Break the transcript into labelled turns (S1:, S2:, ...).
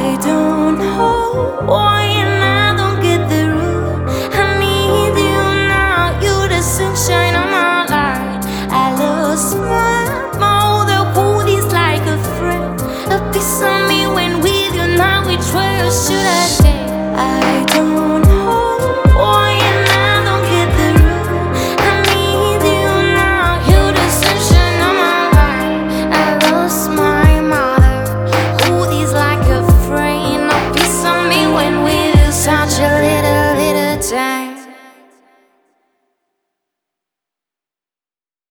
S1: I don't know why, and I don't get the root. I need you now, you're the sunshine of my life. I lost my mother, who is like a friend, a piece of me when with you now. Which way should I?